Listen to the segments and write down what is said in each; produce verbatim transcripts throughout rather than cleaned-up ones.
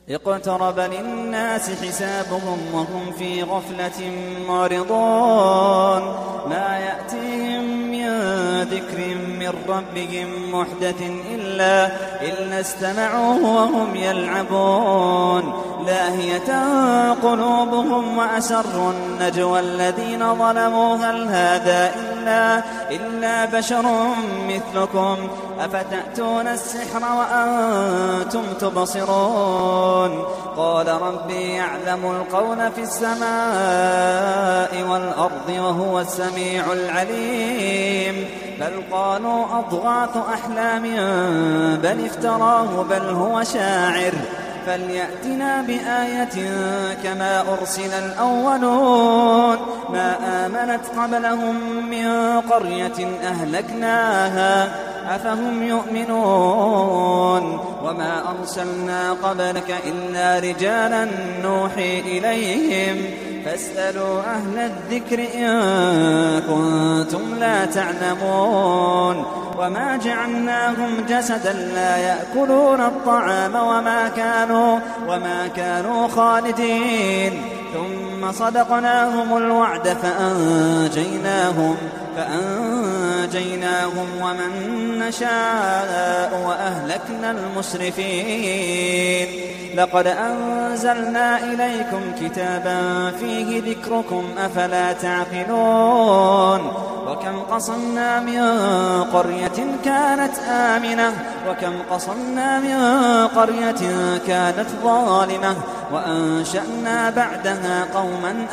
اقترب للناس حسابهم وهم في غفلة معرضون ما يأتيهم من ذكر من ربهم محدث إلا, إلا استمعوه وهم يلعبون لاهية قلوبهم وأسروا النجوى الذين ظلموا هل هذا إلا, إلا بشر مثلكم أفتأتون السحر وأنتم تبصرون قال ربي يعلم القول في السماء والأرض وهو السميع العليم بل قالوا أضغاث أحلام بل افتراه بل هو شاعر فليأتنا بآية كما أرسل الأولون ما آمنت قبلهم من قرية أهلكناها أفهم يؤمنون وما أرسلنا قبلك إلا رجالا نوحي إليهم فاسألوا أهل الذكر إن كنتم لا تعلمون وما جعلناهم جسدا لا يأكلون الطعام وما كانوا, وما كانوا خالدين ثم صدقناهم الوعد فأنجيناهم, فأنجيناهم ومن نشاء وأهلكنا المسرفين لقد أنزلنا إليكم كتابا فيه ذكركم أفلا تعقلون وكم قصمنا من قرية كانت آمنة وكم قصمنا من قرية كانت ظالمة وأنشأنا بعدها قوما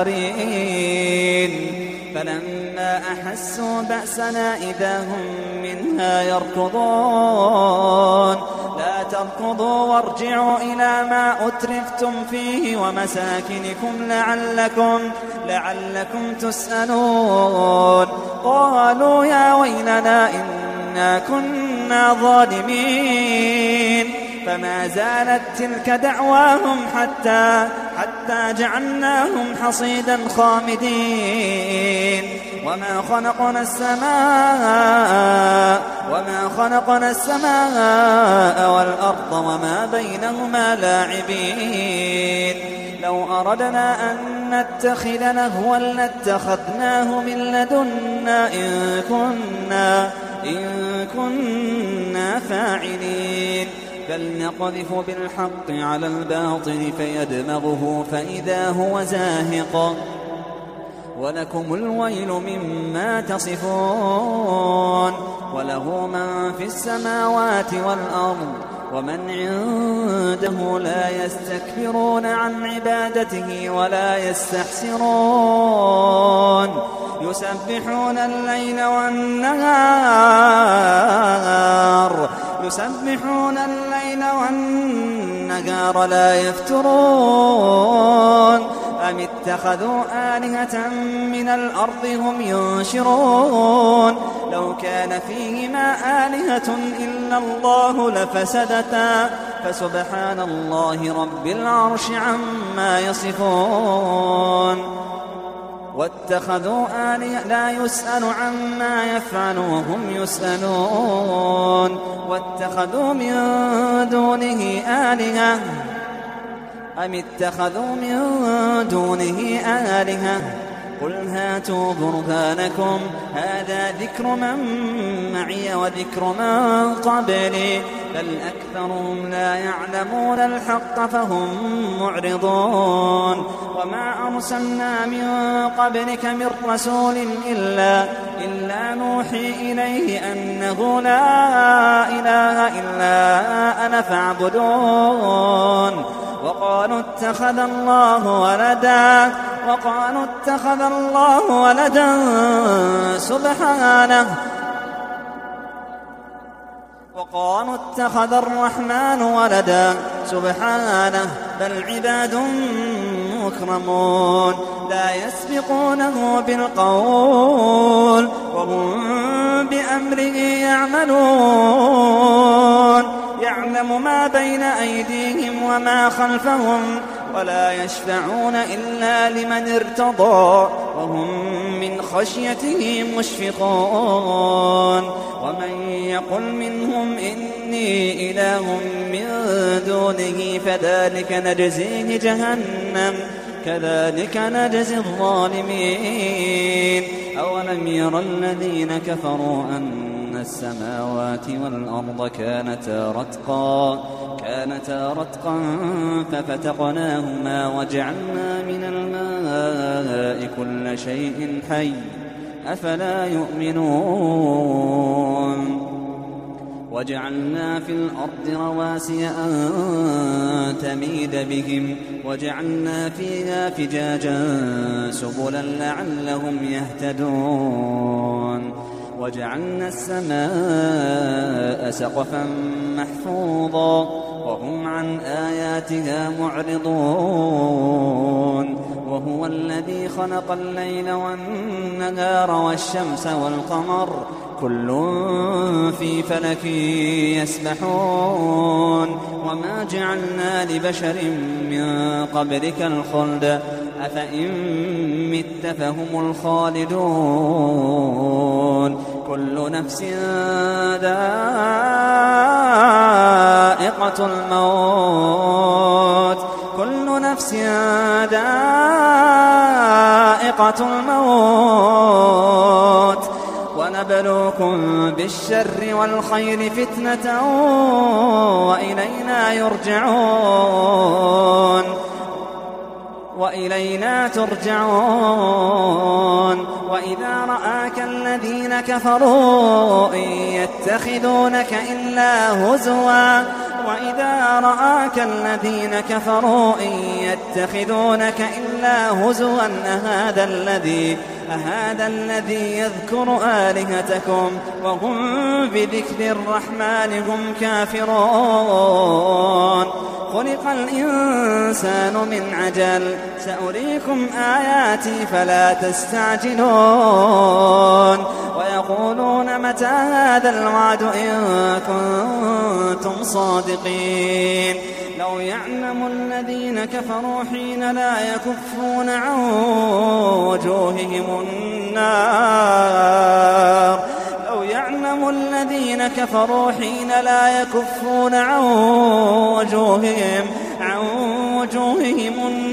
آخرين فلما أحسوا بأسنا إذا هم منها يركضون لا تركضوا وارجعوا إلى ما أترفتم فيه ومساكنكم لعلكم, لعلكم تسألون قالوا يا ويلنا إنا كنا ظالمين فما زالت تلك دعواهم حتى, حتى جعلناهم حصيدا خامدين وما خلقنا السماء وما خلقنا السماء والأرض وما بينهما لاعبين لو أردنا أن نتخذ لهوا لاتخذناه من لدنا إن كنا, إن كنا فاعلين بل نقذف بالحق على الباطل فيدمغه فإذا هو زاهق ولكم الويل مما تصفون وله من في السماوات والأرض ومن عنده لا يستكبرون عن عبادته ولا يستحسرون يسبحون الليل والنهار يسبحون الليل والنهار لا يفترون أم اتخذوا آلهة من الأرض هم ينشرون لو كان فيهما آلهة إلا الله لفسدتا فسبحان الله رب العرش عما يصفون واتخذوا آلهة لا يسأل عما يفعل وهم يسألون واتخذوا من دونه آلهة أم اتخذوا من دونه آلهة قل هاتوا برهانكم هذا ذكر من معي وذكر من قبلي بل أكثرهم لا يعلمون الحق فهم معرضون وما أرسلنا من قبلك من رسول إلا, إلا نوحي إليه أنه لا إله إلا أنا فاعبدون وقالوا اتخذ الله ولدا وقالوا اتخذ الله ولدا سبحانه وقالوا اتخذ الرحمن ولدا سبحانه بل عباد مكرمون لا يسبقونه بالقول وهم بأمره يعملون يعلم ما بين أيديهم وما خلفهم ولا يشفعون إلا لمن ارتضى وهم من خشيته مشفقون ومن يقل منهم إني إله من دونه فذلك نجزيه جهنم كذلك نجزي الظالمين أولم ير الذين كفروا أن السماوات والأرض كانتا رتقا كانتا رتقا ففتقناهما وجعلنا من الماء كل شيء حي أفلا يؤمنون وجعلنا في الأرض رواسي أن تميد بهم وجعلنا فيها فجاجا سبلا لعلهم يهتدون وجعلنا السماء سقفا محفوظا وهم عن آياتها معرضون وهو الذي خلق الليل والنهار والشمس والقمر كل في فلك يسبحون وما جعلنا لبشر من قبلك الخلد أفإن مت فهم الخالدون كل نفس ذائقة الموت كل نفس ذائقة الموت ونبلوكم بالشر والخير فتنة وإلينا يرجعون وإلينا ترجعون وإذا رآك الذين كفروا إن يتخذونك إلا هزوا وإذا رآك الذين كفروا إن يتخذونك إلا هزوا أهذا الذي أهذا الذي يذكر آلهتكم وهم بذكر الرحمن هم كافرون خلق الإنسان من عجل سأريكم آياتي فلا تستعجلون ويقولون متى هذا الوعد إن كنتم صادقين لو يعلم الذين كفروا حين لا يكفون عن وجوههم النار لو يعلم الذين كفروا حين لا يكفون عن وجوههم عن وجوههم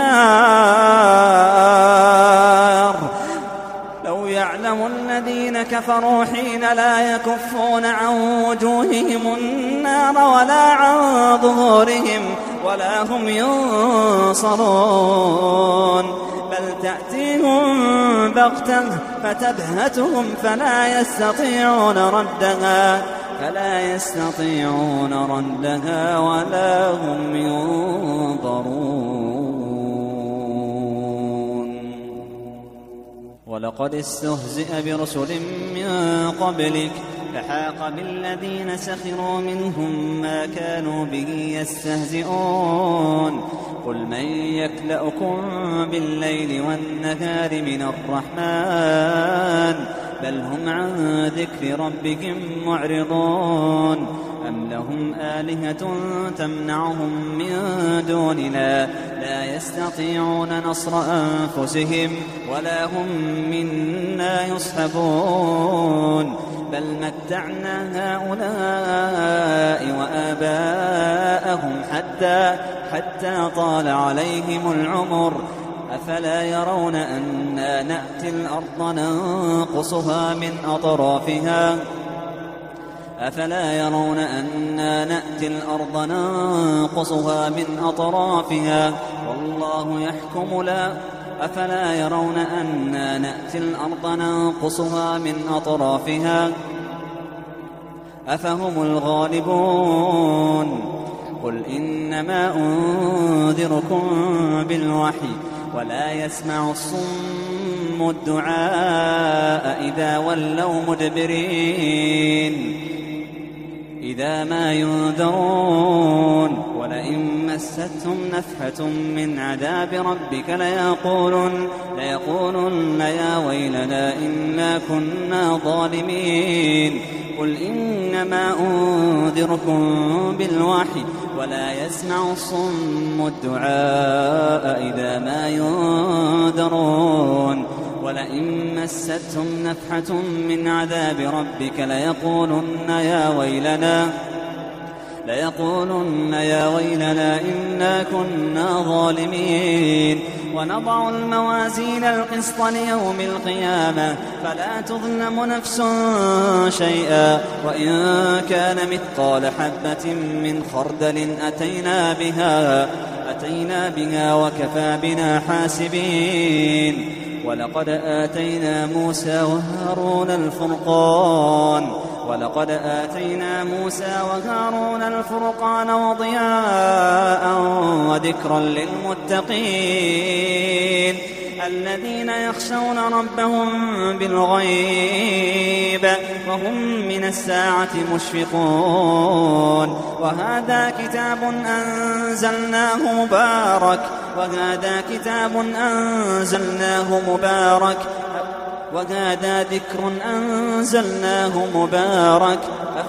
النار لو يعلم الذين كفروا حين لا يكفون عن وجوههم النار ولا عن ظهورهم ولا هم ينصرون بل تأتيهم بغتة فتبهتهم فلا يستطيعون ردها فلا يستطيعون ردها ولا هم ينظرون ولقد استهزئ برسل من قبلك فحاق بالذين سخروا منهم ما كانوا به يستهزئون قل من يكلأكم بالليل والنهار من الرحمن بل هم عن ذكر ربهم معرضون أم لهم آلهة تمنعهم من دوننا لا يستطيعون نصر أنفسهم ولا هم منا يصحبون بل متعنا هؤلاء وآباءهم حتى حتى طال عليهم العمر أفلا يرون أنا نأتي الأرض ننقصها من أطرافها أفلا يرون أنا نأتي الأرض ننقصها من أطرافها والله يحكم لا أفلا يرون أنا نأتي الأرض ننقصها من أطرافها أفهم الغالبون قل إنما أنذركم بالوحي ولا يسمع الصم الدعاء إذا ولوا مدبرين إذا ما ينذرون ولئن مستهم نفحة من عذاب ربك ليقولن, ليقولن يا ويلنا إنا كنا ظالمين قل إنما أنذركم بالوحي ولا يسمع الصم الدعاء إذا ما ينذرون ولئن مستهم نفحة من عذاب ربك ليقولن يا ويلنا ليقولن يا ويلنا إنا كنا ظالمين ونضع الموازين القسط ليوم القيامة فلا تظلم نفس شيئا وإن كان مثقال حبة من خردل أتينا بها أتينا بها وكفى بنا حاسبين ولقد آتينا موسى وهارون الفرقان ولقد آتينا موسى وهارون الفرقان وضياء وذكرا للمتقين الذين يخشون ربهم بالغيب وهم من الساعة مشفقون وهذا كتاب أنزلناه مبارك وهذا كتاب أنزلناه مبارك وهذا ذكر أنزلناه مبارك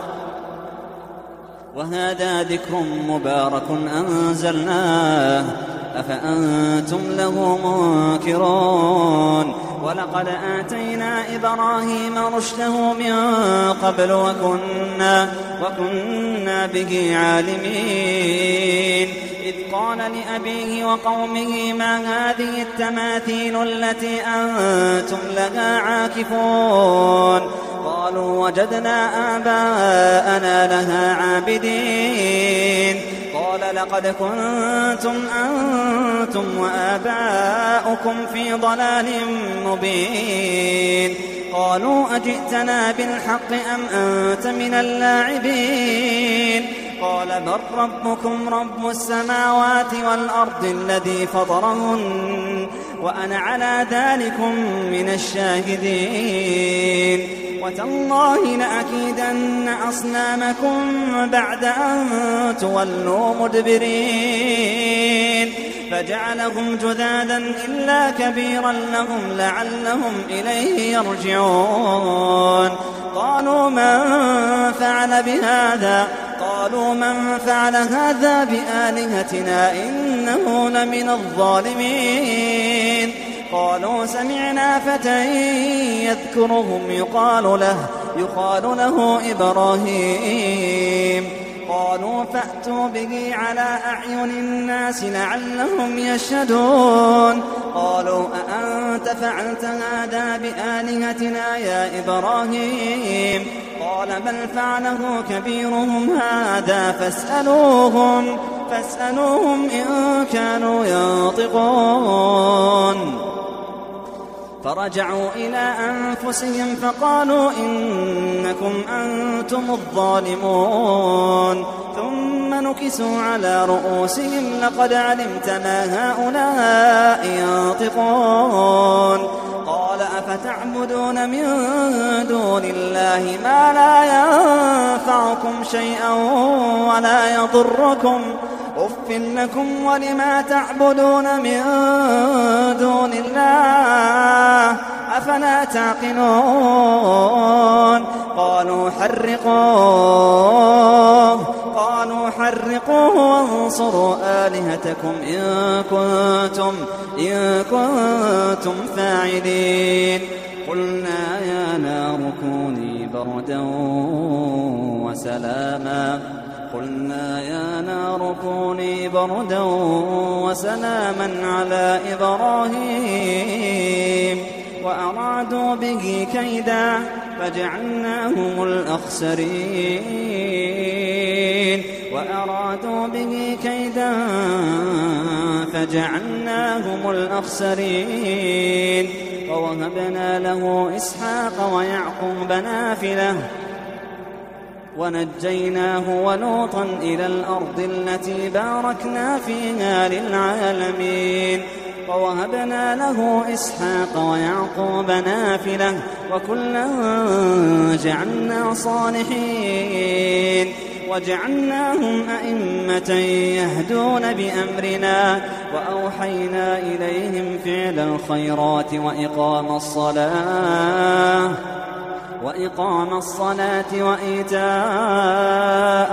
وهذا ذكر مبارك أنزلناه أفأنتم له منكرون ولقد آتينا إبراهيم رشده من قبل وكنا, وكنا به عالمين إذ قال لأبيه وقومه ما هذه التماثيل التي أنتم لها عاكفون قالوا وجدنا آباءنا لها عابدين قال لقد كنتم أنتم وآباؤكم في ضلال مبين قالوا أجئتنا بالحق أم أنت من اللاعبين قال بل ربكم رب السماوات والأرض الذي فطرهن وأنا على ذلكم من الشاهدين وتالله لأكيدن أصنامكم بعد أن تولوا مدبرين فجعلهم جذاذا إلا كبيرا لهم لعلهم إليه يرجعون قالوا من فعل بهذا قالوا من فعل هذا بآلهتنا إنه لمن الظالمين قالوا سمعنا فتى يذكرهم يقال له يقال له إبراهيم قالوا فأتوا به على أعين الناس لعلهم يشهدون قالوا أأنت فعلت هذا بآلهتنا يا إبراهيم قال بل فعله كبيرهم هذا فاسألوهم فاسألوهم إن كانوا ينطقون فرجعوا إلى أنفسهم فقالوا إنكم أنتم الظالمون ثم نكسوا على رؤوسهم لقد علمت ما هؤلاء ينطقون قال أفتعبدون من دون الله ما لا ينفعكم شيئا ولا يضركم أف لكم ولما تعبدون من دون الله أفلا تعقلون قالوا حرقوه قالوا حرقوه وانصروا آلهتكم إن كنتم إن كنتم فاعلين قلنا يا نار كوني بردا وسلاما قلنا يا نار كوني بردا وسلاما على إبراهيم وأرادوا به كيدا فجعلناهم الأخسرين وأرادوا به كيدا فجعلناهم الأخسرين ووهبنا له إسحاق ويعقوب نافلة ونجيناه ولوطا إلى الأرض التي باركنا فيها للعالمين ووهبنا له إسحاق ويعقوب نافلة وكلا جعلنا صالحين وجعلناهم أئمة يهدون بأمرنا وأوحينا إليهم فعل الخيرات وإقام الصلاة وإقام الصلاة وإيتاء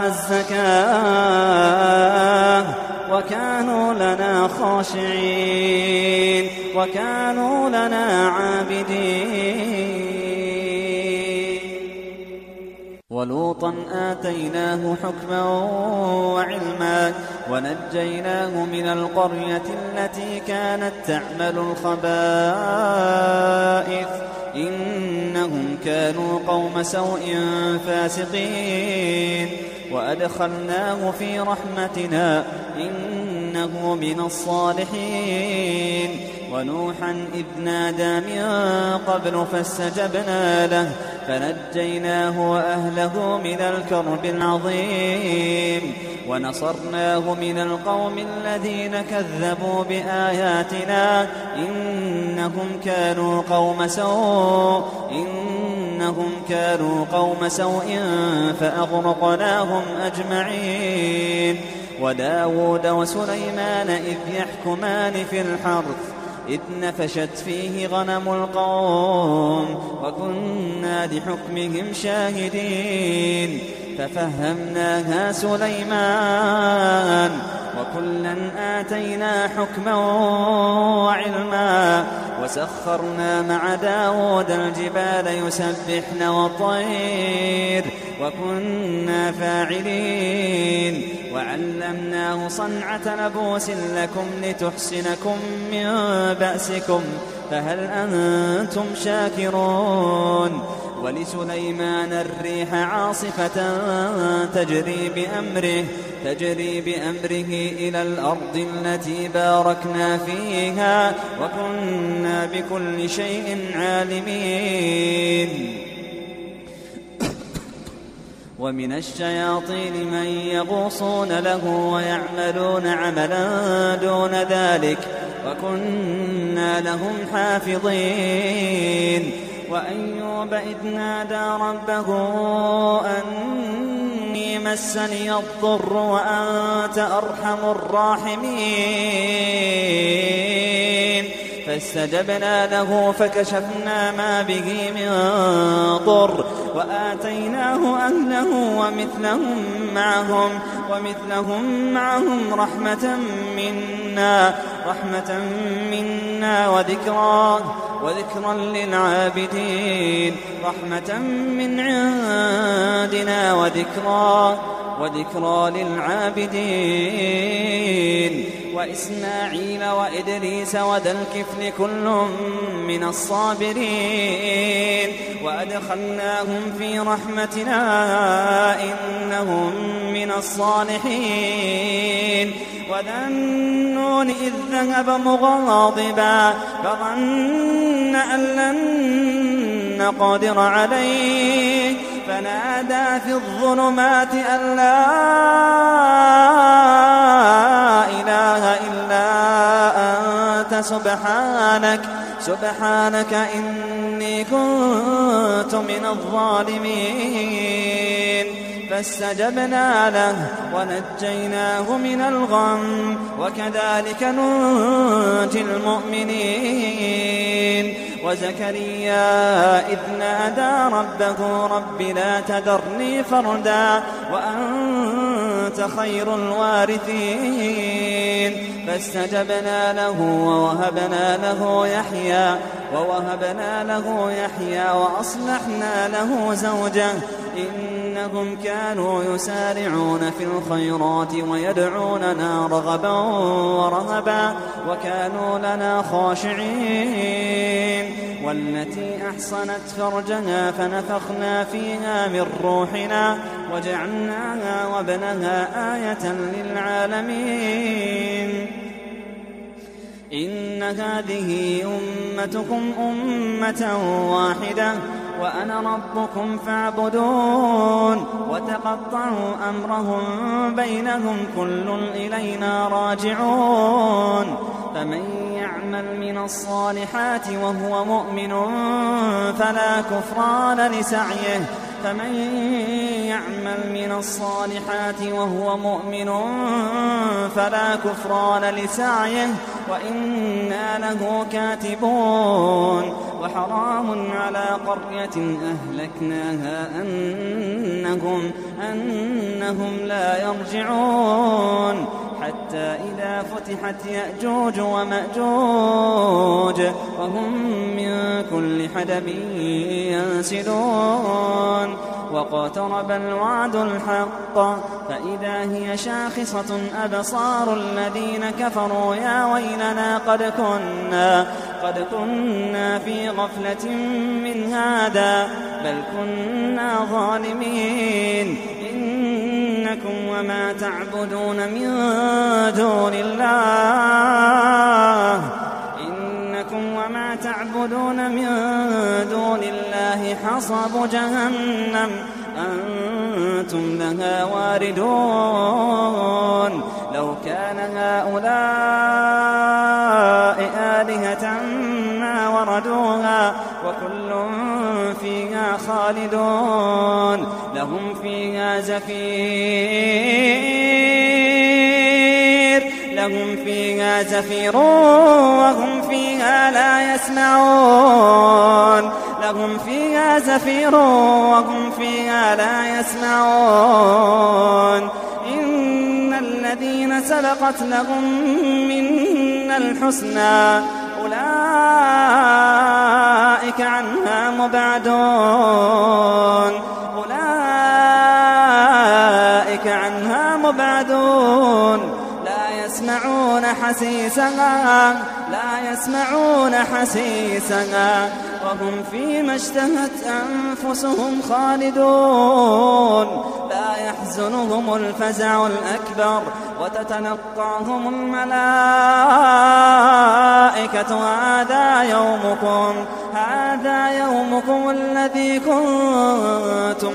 الزكاة وكانوا لنا خاشعين وكانوا لنا عابدين. ولوطا آتيناه حكما وعلما ونجيناه من القرية التي كانت تعمل الخبائث إنهم كانوا قوم سوء فاسقين وأدخلناه في رحمتنا إنه من الصالحين. ونوحا إذ نادى من قبل فاستجبنا له فنجيناه وأهله من الكرب العظيم ونصرناه من القوم الذين كذبوا بآياتنا إنهم كانوا قوم سوء إنهم كانوا قوم سوء فأغرقناهم أجمعين. وداود وسليمان إذ يحكمان في الحرث إذ نفشت فيه غنم القوم وكنا لحكمهم شاهدين ففهمناها سليمان وكلا آتينا حكما وعلما وسخرنا مع داود الجبال يسبحن والطير وكنا فاعلين وعلمناه صنعة لبوس لكم لتحسنكم من بأسكم فهل أنتم شاكرون. ولسليمان الريح عاصفة تجري بأمره تجري بأمره إلى الأرض التي باركنا فيها وكنا بكل شيء عالمين. ومن الشياطين من يغوصون له ويعملون عملا دون ذلك وكنا لهم حافظين. وأيوب إذ نادى ربه أني مسني الضر وأنت أرحم الراحمين فاستجبنا له فكشفنا ما به من ضر وآتيناه أهله ومثلهم معهم ومثلهم معهم رحمة منا رحمة منا وذكرى وذكرا للعابدين رحمة من عندنا وذكرى وذكرى للعابدين. وإسماعيل وإدريس وذا الكفل كل من الصابرين وأدخلناهم في رحمتنا إنهم من الصالحين. وذا النون إذ ذهب مغاضبا فظن أن لن نقدر عليه فنادى في الظلمات أن لا إله إلا أنت سبحانك سبحانك إني كنت من الظالمين. فاستجبنا له ونجيناه من الغم وكذلك ننجي المؤمنين. وزكريا إذ نادى ربه رب لا تذرني فردا وأنت خير الوارثين فاستجبنا له ووهبنا له يحيى ووهبنا له يحيى وأصلحنا له زوجه إنهم كانوا يسارعون في الخيرات ويدعوننا رغبا ورهبا وكانوا لنا خاشعين. والتي أحصنت فرجها فنفخنا فيها من روحنا وجعلناها وابنها آية للعالمين. إن هذه أمتكم أمة واحدة وأنا ربكم فاعبدون. وتقطعوا أمرهم بينهم كل إلينا راجعون. فمن يعمل من الصالحات وهو مؤمن فلا كفران لسعيه فمن يعمل من الصالحات وهو مؤمن فلا كفران لسعيه وإنا له كاتبون وحرام على قرية أهلكناها أنهم, أنهم لا يرجعون حتى إذا فتحت يأجوج ومأجوج وهم من كل حدب ينسلون واقترب الوعد الحق فإذا هي شاخصة أبصار الذين كفروا يا ويلنا قد كنا, قد كنا في غفلة من هذا بل كنا ظالمين إنكم وما تعبدون من دون الله إنكم وما تعبدون من دون الله حصب جهنم أنتم لها واردون لو كان هؤلاء آلهة ما وردوها وكل فيها خالدون لهم فيها زفير لهم فيها زفير وهم فيها لا يسمعون لهم فيها زفير وهم فيها لا يسمعون إن الذين سبقت لهم منا الحسنى أولئك عنها مبعدون أولئك عنها مبعدون لا يسمعون حسيسها لا يسمعون حسيسها وهم فيما اشتهت أنفسهم خالدون لا يحزنهم الفزع الأكبر وتتلقاهم الملائكة هذا يومكم هذا يومكم الذي كنتم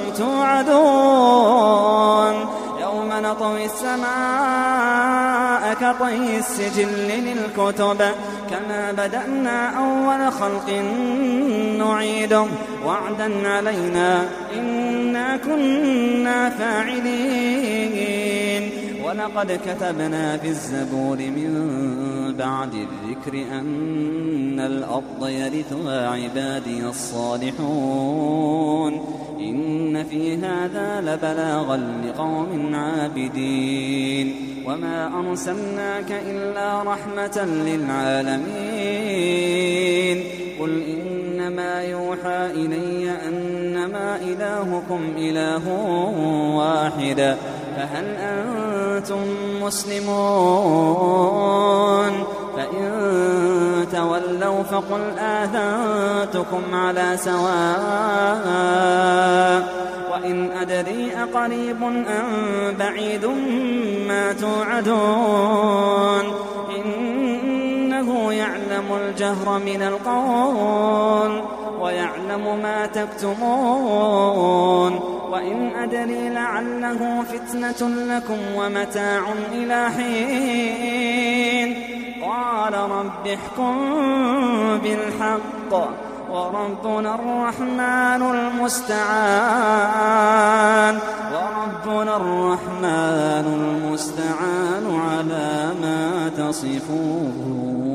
توعدون يوم نطوي السماء كطي السجل للكتب كما بدأنا أول خلق نعيده وعدا علينا إنا كنا فاعلين ولقد كتبنا في الزبور من بعد الذكر أن الأرض يرثها عبادي الصالحون إن في هذا لبلاغا لقوم عابدين وما أرسلناك إلا رحمة للعالمين قل إنما يوحى إلي أنما إلهكم إله واحد فهل أنتم مسلمون فإن تولوا فقل آذنتكم على سواء وإن أدري أقريب أم بعيد ما توعدون إنه يعلم الجهر من القول ويعلم ما تكتمون وإن أدري لعله فتنة لكم ومتاع إلى حين قال رب احكم بالحق وربنا الرحمن المستعان وربنا الرحمن المستعان على ما تصفون.